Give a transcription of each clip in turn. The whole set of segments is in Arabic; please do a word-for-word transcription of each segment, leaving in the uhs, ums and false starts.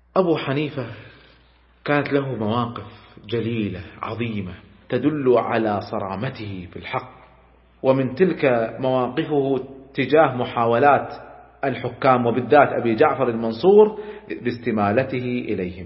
أبو حنيفة كانت له مواقف جليلة عظيمة تدل على صرامته في الحق، ومن تلك مواقفه تجاه محاولات الحكام وبالذات أبي جعفر المنصور باستمالته إليهم.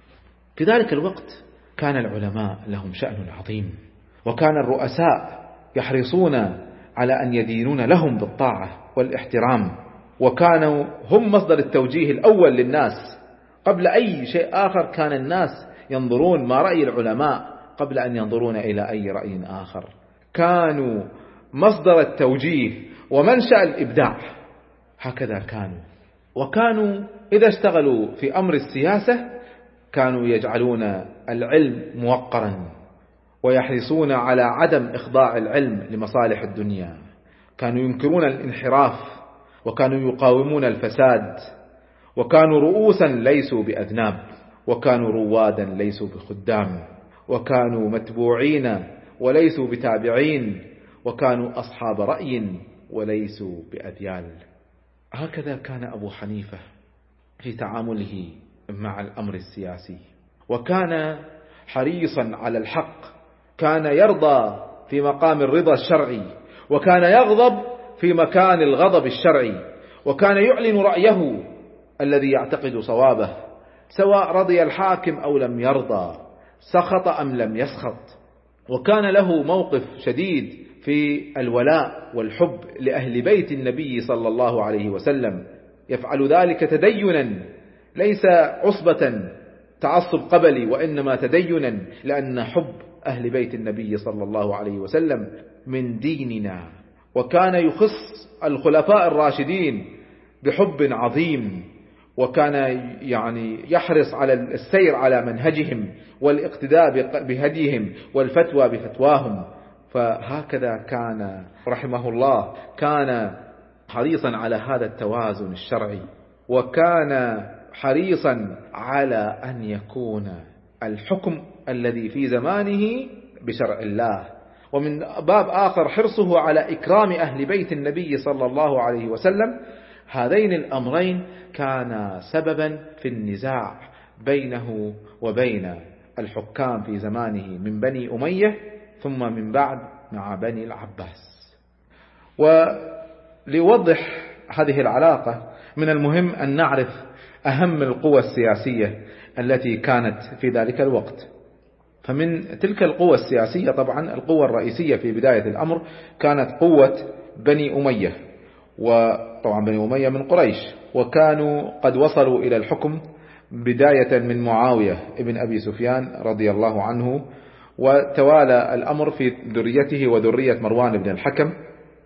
في ذلك الوقت كان العلماء لهم شأن عظيم، وكان الرؤساء يحرصون على أن يدينون لهم بالطاعة والاحترام، وكانوا هم مصدر التوجيه الأول للناس قبل أي شيء آخر. كان الناس ينظرون ما رأي العلماء قبل أن ينظرون إلى أي رأي آخر. كانوا مصدر التوجيه ومنشأ الإبداع، هكذا كانوا. وكانوا إذا اشتغلوا في أمر السياسة كانوا يجعلون العلم موقرا، ويحرصون على عدم إخضاع العلم لمصالح الدنيا. كانوا ينكرون الانحراف، وكانوا يقاومون الفساد، وكانوا رؤوسا ليسوا بأذناب، وكانوا روادا ليسوا بخدام، وكانوا متبوعين وليسوا بتابعين، وكانوا أصحاب رأي وليسوا بأذيال. هكذا كان أبو حنيفة في تعامله مع الأمر السياسي، وكان حريصا على الحق. كان يرضى في مقام الرضا الشرعي، وكان يغضب في مكان الغضب الشرعي، وكان يعلن رأيه الذي يعتقد صوابه سواء رضي الحاكم أو لم يرضى، سخط أم لم يسخط. وكان له موقف شديد في الولاء والحب لأهل بيت النبي صلى الله عليه وسلم، يفعل ذلك تدينا ليس عصبة تعصب قبلي، وإنما تدينا لأن حب أهل بيت النبي صلى الله عليه وسلم من ديننا. وكان يخص الخلفاء الراشدين بحب عظيم، وكان يعني يحرص على السير على منهجهم والاقتداء بهديهم والفتوى بفتواهم. فهكذا كان رحمه الله، كان حريصا على هذا التوازن الشرعي، وكان حريصا على أن يكون الحكم الذي في زمانه بشرع الله. ومن باب آخر حرصه على إكرام أهل بيت النبي صلى الله عليه وسلم. هذين الأمرين كان سببا في النزاع بينه وبين الحكام في زمانه من بني أمية، ثم من بعد مع بني العباس. وليوضح هذه العلاقة من المهم أن نعرف أهم القوى السياسية التي كانت في ذلك الوقت. فمن تلك القوى السياسية طبعا القوة الرئيسية في بداية الأمر كانت قوة بني أمية، وطبعا بني أمية من قريش، وكانوا قد وصلوا إلى الحكم بداية من معاوية ابن أبي سفيان رضي الله عنه، وتوالى الأمر في ذريته وذرية مروان بن الحكم،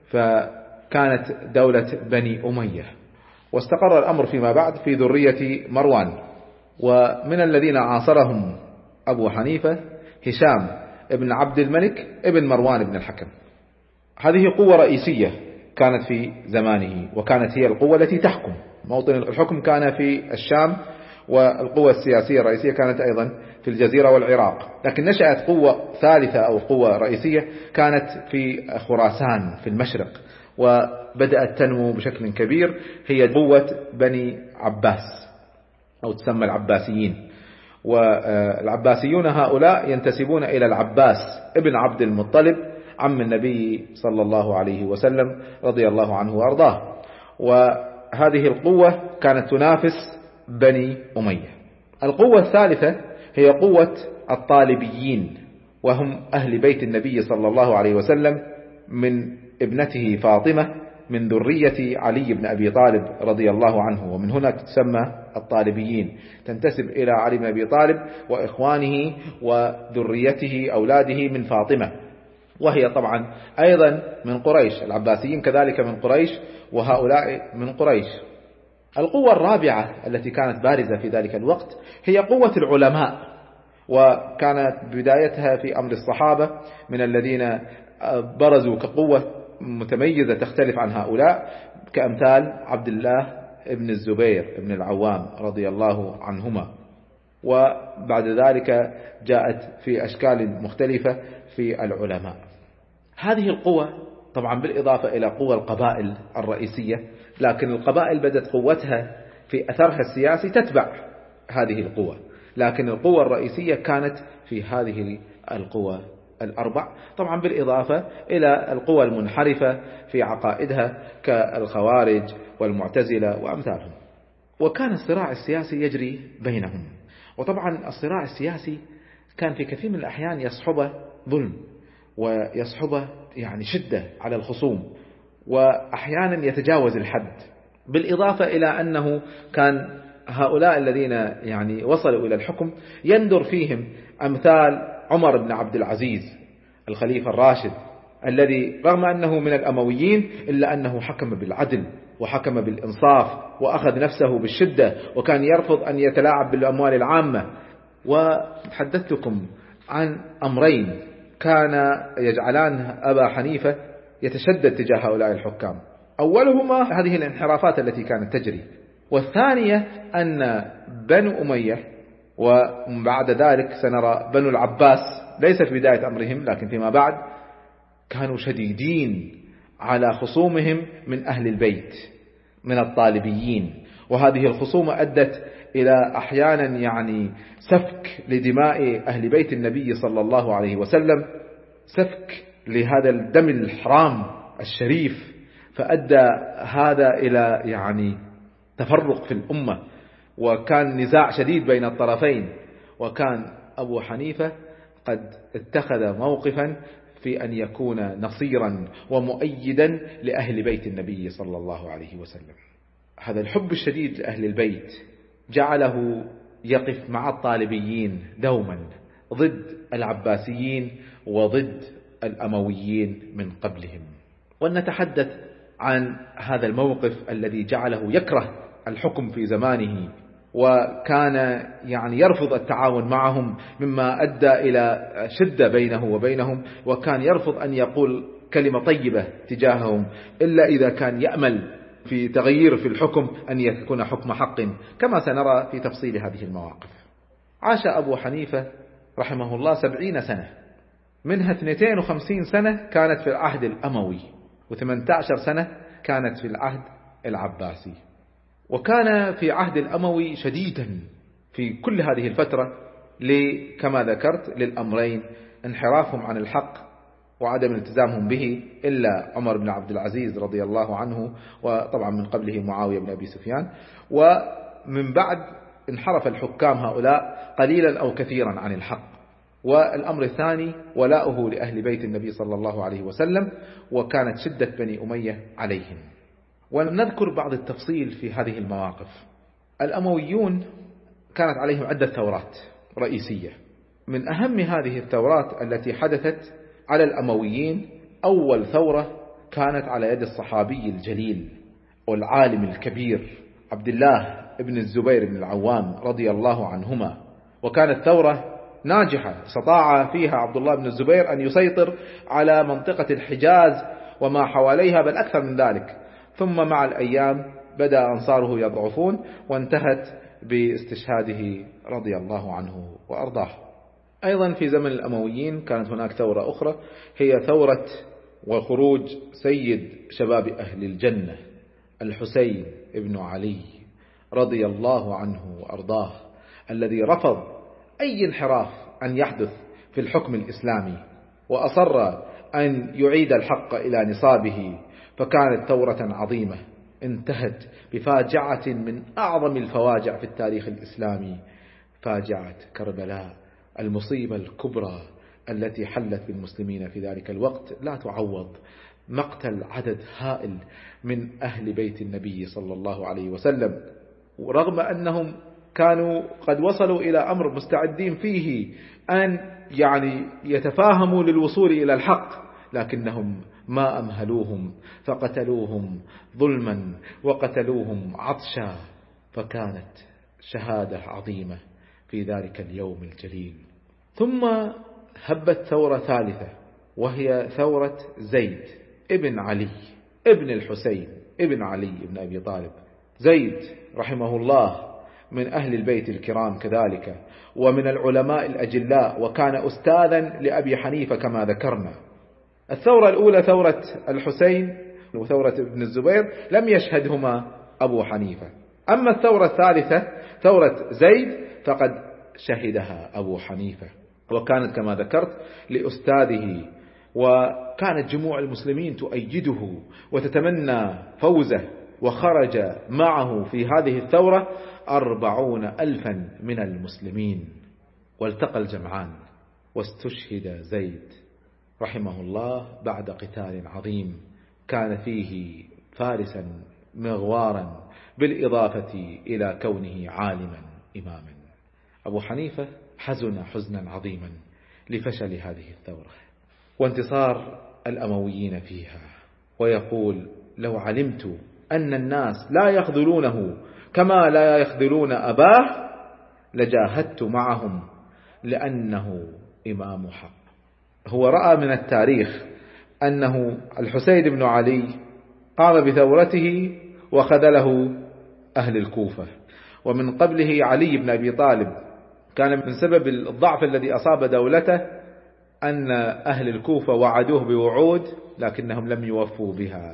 فكانت دولة بني أمية. واستقر الأمر فيما بعد في ذرية مروان. ومن الذين عاصرهم أبو حنيفة هشام ابن عبد الملك ابن مروان بن الحكم. هذه قوة رئيسية كانت في زمانه، وكانت هي القوة التي تحكم. موطن الحكم كان في الشام، والقوة السياسية الرئيسية كانت أيضا في الجزيرة والعراق. لكن نشأت قوة ثالثة أو قوة رئيسية كانت في خراسان في المشرق، وبدأت تنمو بشكل كبير، هي قوة بني عباس أو تسمى العباسيين. والعباسيون هؤلاء ينتسبون إلى العباس ابن عبد المطلب عم النبي صلى الله عليه وسلم رضي الله عنه وأرضاه. وهذه القوة كانت تنافس بني أمية. القوة الثالثة هي قوة الطالبيين، وهم أهل بيت النبي صلى الله عليه وسلم من ابنته فاطمة من ذرية علي بن أبي طالب رضي الله عنه، ومن هنا تسمى الطالبيين، تنتسب إلى علي بن أبي طالب وإخوانه وذريته أولاده من فاطمة، وهي طبعا أيضا من قريش. العباسيين كذلك من قريش، وهؤلاء من قريش. القوة الرابعة التي كانت بارزة في ذلك الوقت هي قوة العلماء، وكانت بدايتها في أمر الصحابة من الذين برزوا كقوة متميزة تختلف عن هؤلاء، كأمثال عبد الله ابن الزبير ابن العوام رضي الله عنهما. وبعد ذلك جاءت في أشكال مختلفة في العلماء. هذه القوة طبعا بالإضافة إلى قوى القبائل الرئيسية، لكن القبائل بدت قوتها في أثرها السياسي تتبع هذه القوى، لكن القوة الرئيسية كانت في هذه القوى الأربع، طبعا بالإضافة إلى القوى المنحرفة في عقائدها كالخوارج والمعتزلة وأمثالهم. وكان الصراع السياسي يجري بينهم، وطبعا الصراع السياسي كان في كثير من الأحيان يصحبه ظلم ويصحبه يعني شدة على الخصوم، وأحيانا يتجاوز الحد، بالإضافة إلى أنه كان هؤلاء الذين يعني وصلوا إلى الحكم يندر فيهم أمثال عمر بن عبد العزيز الخليفة الراشد، الذي رغم أنه من الأمويين إلا أنه حكم بالعدل وحكم بالإنصاف وأخذ نفسه بالشدة، وكان يرفض أن يتلاعب بالأموال العامة. وتحدثتكم عن أمرين كان يجعلان أبا حنيفة يتشدد تجاه هؤلاء الحكام، أولهما هذه الانحرافات التي كانت تجري، والثانية أن بنو أمية وبعد ذلك سنرى بنو العباس ليس في بداية أمرهم لكن فيما بعد كانوا شديدين على خصومهم من أهل البيت من الطالبيين، وهذه الخصومة أدت إلى أحيانا يعني سفك لدماء أهل بيت النبي صلى الله عليه وسلم، سفك لهذا الدم الحرام الشريف، فأدى هذا إلى يعني تفرق في الأمة، وكان نزاع شديد بين الطرفين. وكان أبو حنيفة قد اتخذ موقفا في أن يكون نصيرا ومؤيدا لأهل بيت النبي صلى الله عليه وسلم. هذا الحب الشديد لأهل البيت جعله يقف مع الطالبيين دوما ضد العباسيين وضد الأمويين من قبلهم. ولنتحدث عن هذا الموقف الذي جعله يكره الحكم في زمانه، وكان يعني يرفض التعاون معهم، مما أدى إلى شدة بينه وبينهم، وكان يرفض أن يقول كلمة طيبة تجاههم إلا إذا كان يأمل في تغيير في الحكم أن يكون حكم حق، كما سنرى في تفصيل هذه المواقف. عاش أبو حنيفة رحمه الله سبعين سنة، منها اثنتين وخمسين سنة كانت في العهد الأموي، وثمانية عشر سنة كانت في العهد العباسي. وكان في عهد الأموي شديدا في كل هذه الفترة كما ذكرت للأمرين: انحرافهم عن الحق وعدم التزامهم به، إلا عمر بن عبد العزيز رضي الله عنه، وطبعا من قبله معاوية بن أبي سفيان. ومن بعد انحرف الحكام هؤلاء قليلا أو كثيرا عن الحق. والأمر الثاني ولاؤه لأهل بيت النبي صلى الله عليه وسلم، وكانت شدة بني أمية عليهم. ونذكر بعض التفصيل في هذه المواقف. الأمويون كانت عليهم عدة ثورات رئيسية، من أهم هذه الثورات التي حدثت على الأمويين أول ثورة كانت على يد الصحابي الجليل والعالم الكبير عبد الله بن الزبير بن العوام رضي الله عنهما. وكانت ثورة ناجحة، استطاع فيها عبد الله بن الزبير أن يسيطر على منطقة الحجاز وما حواليها، بل أكثر من ذلك. ثم مع الأيام بدأ أنصاره يضعفون، وانتهت باستشهاده رضي الله عنه وأرضاه. أيضا في زمن الأمويين كانت هناك ثورة أخرى، هي ثورة وخروج سيد شباب أهل الجنة الحسين ابن علي رضي الله عنه وأرضاه، الذي رفض أي انحراف أن يحدث في الحكم الإسلامي، وأصر أن يعيد الحق إلى نصابه. فكانت ثورة عظيمة انتهت بفاجعة من أعظم الفواجع في التاريخ الإسلامي، فاجعة كربلاء، المصيبة الكبرى التي حلت بالمسلمين في ذلك الوقت لا تعوض. مقتل عدد هائل من أهل بيت النبي صلى الله عليه وسلم، ورغم أنهم كانوا قد وصلوا إلى أمر مستعدين فيه أن يعني يتفاهموا للوصول إلى الحق، لكنهم ما أمهلوهم فقتلوهم ظلما وقتلوهم عطشا. فكانت شهادة عظيمة في ذلك اليوم الجليل. ثم هبت ثورة ثالثة، وهي ثورة زيد ابن علي ابن الحسين ابن علي ابن أبي طالب. زيد رحمه الله من أهل البيت الكرام كذلك، ومن العلماء الأجلاء، وكان أستاذا لأبي حنيفة كما ذكرنا. الثورة الأولى ثورة الحسين وثورة ابن الزبير لم يشهدهما أبو حنيفة. أما الثورة الثالثة ثورة زيد فقد شهدها أبو حنيفة، وكانت كما ذكرت لأستاذه، وكانت جموع المسلمين تؤيده وتتمنى فوزه، وخرج معه في هذه الثورة أربعون ألفا من المسلمين، والتقى الجمعان واستشهد زيد رحمه الله بعد قتال عظيم كان فيه فارسا مغوارا، بالإضافة إلى كونه عالما إماما. أبو حنيفة حزن حزنا عظيما لفشل هذه الثورة وانتصار الأمويين فيها، ويقول: لو علمت أن الناس لا يخذلونه كما لا يخذلون أباه لجاهدت معهم لأنه إمام حق. هو رأى من التاريخ أنه الحسين بن علي قام بثورته وخذله أهل الكوفة، ومن قبله علي بن أبي طالب كان من سبب الضعف الذي أصاب دولته أن أهل الكوفة وعدوه بوعود لكنهم لم يوفوا بها،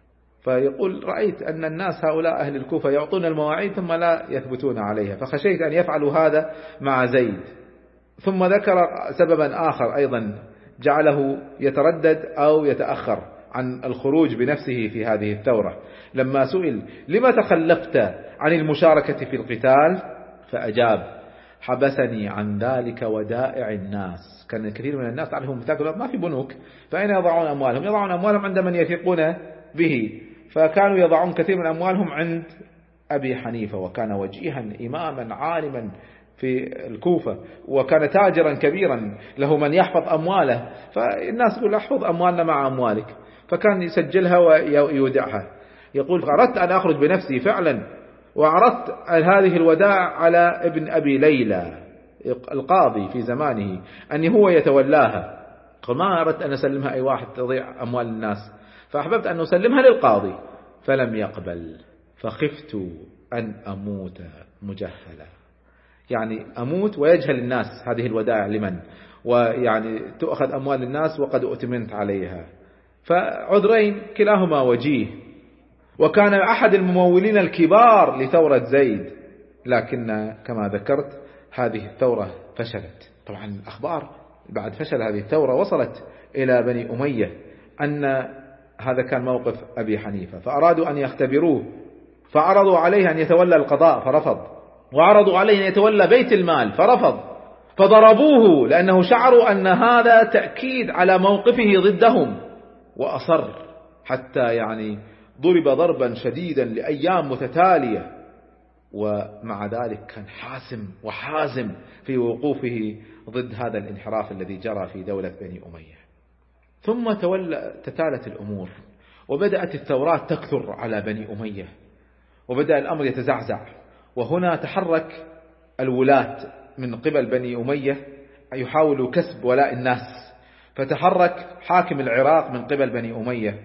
فيقول: رأيت أن الناس هؤلاء أهل الكوفة يعطون المواعيد ثم لا يثبتون عليها، فخشيت أن يفعلوا هذا مع زيد. ثم ذكر سببا آخر أيضا جعله يتردد أو يتأخر عن الخروج بنفسه في هذه الثورة، لما سئل: لما تخلفت عن المشاركة في القتال؟ فأجاب: حبسني عن ذلك ودائع الناس. كان الكثير من الناس تعرفهم تاكل ما في بنوك، فأين يضعون أموالهم؟ يضعون أموالهم عند من يثقون به، فكانوا يضعون كثير من أموالهم عند أبي حنيفة، وكان وجيها إماما عالما في الكوفة، وكان تاجرا كبيرا له من يحفظ أمواله، فالناس يقول: احفظ أموالنا مع أموالك، فكان يسجلها ويودعها. يقول: أردت أن أخرج بنفسي فعلا، وعرضت هذه الوداع على ابن أبي ليلى القاضي في زمانه أن هو يتولاها، ما أردت أن أسلمها أي واحد تضيع أموال الناس، فأحببت أن أسلمها للقاضي، فلم يقبل، فخفت أن أموت مجهلا، يعني أموت ويجهل الناس هذه الودائع لمن، ويعني تؤخذ أموال الناس وقد أؤتمنت عليها. فعذرين كلاهما وجيه، وكان أحد الممولين الكبار لثورة زيد، لكن كما ذكرت هذه الثورة فشلت. طبعا الأخبار بعد فشل هذه الثورة وصلت إلى بني أمية أن هذا كان موقف أبي حنيفة، فأرادوا أن يختبروه، فعرضوا عليه أن يتولى القضاء فرفض، وعرضوا عليه أن يتولى بيت المال فرفض، فضربوه لأنه شعروا أن هذا تأكيد على موقفه ضدهم، وأصر حتى يعني ضرب ضربا شديدا لأيام متتالية، ومع ذلك كان حاسم وحازم في وقوفه ضد هذا الانحراف الذي جرى في دولة بني أمية. ثم تولى تتالت الأمور، وبدأت الثورات تكثر على بني أمية، وبدأ الأمر يتزعزع، وهنا تحرك الولاة من قبل بني أمية يحاولوا كسب ولاء الناس، فتحرك حاكم العراق من قبل بني أمية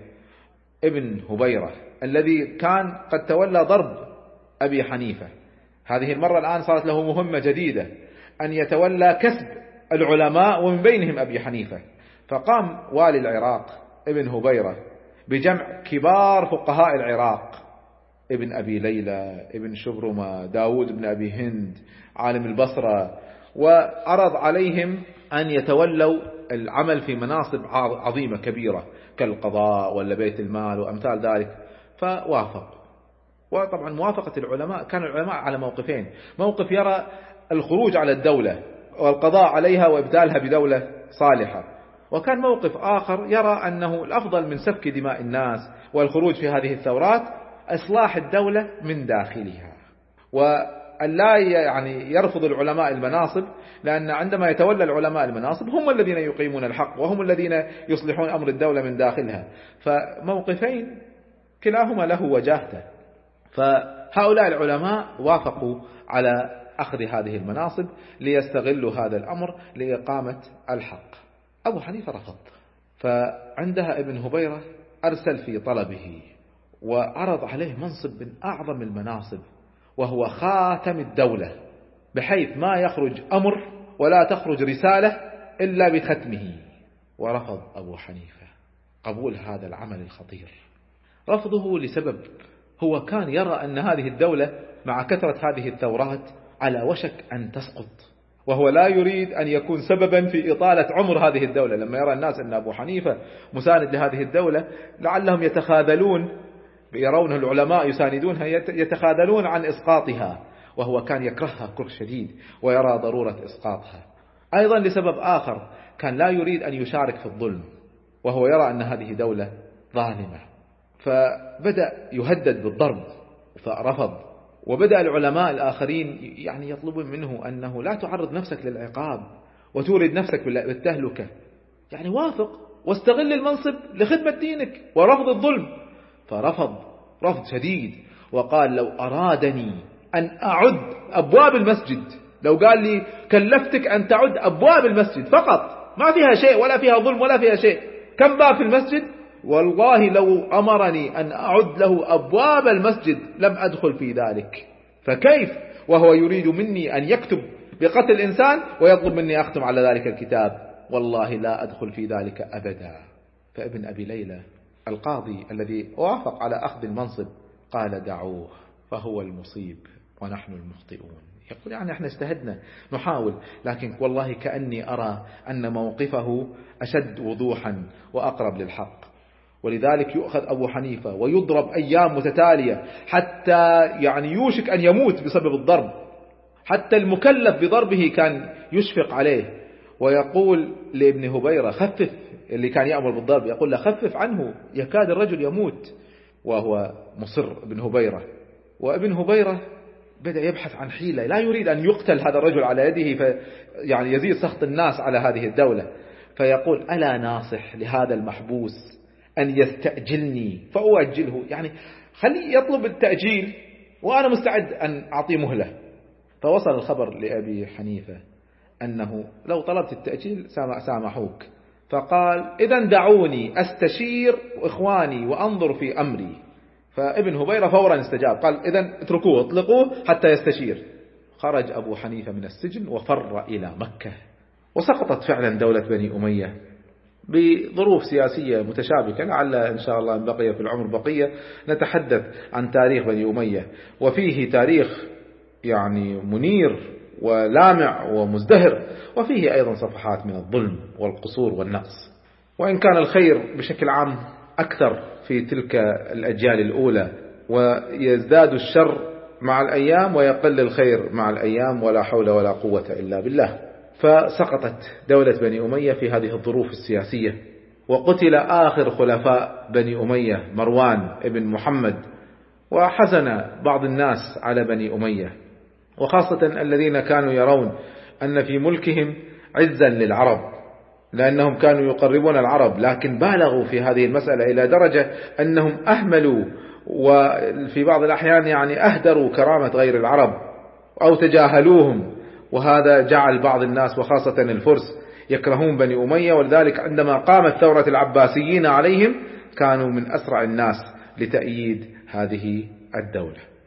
ابن هبيرة الذي كان قد تولى ضرب أبي حنيفة. هذه المرة الآن صارت له مهمة جديدة، أن يتولى كسب العلماء ومن بينهم أبي حنيفة. فقام والي العراق ابن هبيرة بجمع كبار فقهاء العراق، ابن أبي ليلى، ابن شبرمة، داود بن أبي هند، عالم البصرة، وعرض عليهم أن يتولوا العمل في مناصب عظيمة كبيرة كالقضاء ولا بيت المال وأمثال ذلك، فوافق. وطبعا موافقة العلماء، كان العلماء على موقفين: موقف يرى الخروج على الدولة والقضاء عليها وإبدالها بدولة صالحة، وكان موقف آخر يرى أنه الأفضل من سفك دماء الناس والخروج في هذه الثورات إصلاح الدولة من داخلها، وأن لا يعني يرفض العلماء المناصب، لأن عندما يتولى العلماء المناصب هم الذين يقيمون الحق وهم الذين يصلحون أمر الدولة من داخلها. فموقفين كلاهما له وجاهته، فهؤلاء العلماء وافقوا على أخذ هذه المناصب ليستغلوا هذا الأمر لإقامة الحق. أبو حنيفة رفض، فعندها ابن هبيرة أرسل في طلبه وعرض عليه منصب من أعظم المناصب، وهو خاتم الدولة، بحيث ما يخرج أمر ولا تخرج رسالة إلا بختمه. ورفض أبو حنيفة قبول هذا العمل الخطير. رفضه لسبب: هو كان يرى أن هذه الدولة مع كثرة هذه الثورات على وشك أن تسقط، وهو لا يريد أن يكون سببا في إطالة عمر هذه الدولة. لما يرى الناس أن أبو حنيفة مساند لهذه الدولة لعلهم يتخاذلون، يرونه العلماء يساندونها يتخاذلون عن إسقاطها، وهو كان يكرهها كره شديد ويرى ضرورة إسقاطها. أيضا لسبب آخر، كان لا يريد أن يشارك في الظلم، وهو يرى أن هذه دولة ظالمة، فبدأ يهدد بالضرب فرفض. وبدأ العلماء الآخرين يعني يطلبون منه أنه لا تعرض نفسك للعقاب وتورد نفسك بالتهلكة، يعني وافق واستغل المنصب لخدمة دينك ورفض الظلم. فرفض رفض شديد، وقال لو أرادني أن أعد أبواب المسجد، لو قال لي كلفتك أن تعد أبواب المسجد فقط، ما فيها شيء ولا فيها ظلم ولا فيها شيء، كم باب في المسجد؟ والله لو أمرني أن أعد له أبواب المسجد لم أدخل في ذلك. فكيف وهو يريد مني أن يكتب بقتل إنسان ويطلب مني أختم على ذلك الكتاب؟ والله لا أدخل في ذلك أبدا. فابن أبي ليلى القاضي الذي وافق على أخذ المنصب قال دعوه فهو المصيب ونحن المخطئون. يقول يعني احنا اجتهدنا نحاول، لكن والله كأني أرى أن موقفه أشد وضوحا وأقرب للحق. ولذلك يؤخذ أبو حنيفة ويضرب أيام متتالية حتى يعني يوشك أن يموت بسبب الضرب، حتى المكلف بضربه كان يشفق عليه ويقول لابن هبيرة خفف، اللي كان يأمر بالضرب يقول له خفف عنه يكاد الرجل يموت، وهو مصر ابن هبيرة. وابن هبيرة بدأ يبحث عن حيلة، لا يريد أن يقتل هذا الرجل على يده في يعني يزيد سخط الناس على هذه الدولة، فيقول ألا ناصح لهذا المحبوس أن يستأجلني فأؤجله، يعني خلي يطلب التأجيل وأنا مستعد أن أعطيه مهلة. فوصل الخبر لأبي حنيفة أنه لو طلبت التأجيل سامحوك، فقال إذن دعوني أستشير إخواني وأنظر في أمري. فابن هبيرة فورا استجاب، قال إذن اتركوه اطلقوه حتى يستشير. خرج أبو حنيفة من السجن وفر إلى مكة، وسقطت فعلا دولة بني أمية بظروف سياسية متشابكة. لعل إن شاء الله إن بقي في العمر بقية نتحدث عن تاريخ بني أمية، وفيه تاريخ يعني منير ولامع ومزدهر، وفيه أيضا صفحات من الظلم والقصور والنقص. وإن كان الخير بشكل عام أكثر في تلك الأجيال الأولى، ويزداد الشر مع الأيام ويقل الخير مع الأيام، ولا حول ولا قوة إلا بالله. فسقطت دولة بني أمية في هذه الظروف السياسية، وقتل آخر خلفاء بني أمية مروان ابن محمد. وحزن بعض الناس على بني أمية، وخاصة الذين كانوا يرون أن في ملكهم عزا للعرب، لأنهم كانوا يقربون العرب، لكن بالغوا في هذه المسألة إلى درجة أنهم أهملوا وفي بعض الأحيان يعني أهدروا كرامة غير العرب أو تجاهلوهم. وهذا جعل بعض الناس وخاصة الفرس يكرهون بني أمية، ولذلك عندما قامت ثورة العباسيين عليهم كانوا من أسرع الناس لتأييد هذه الدولة.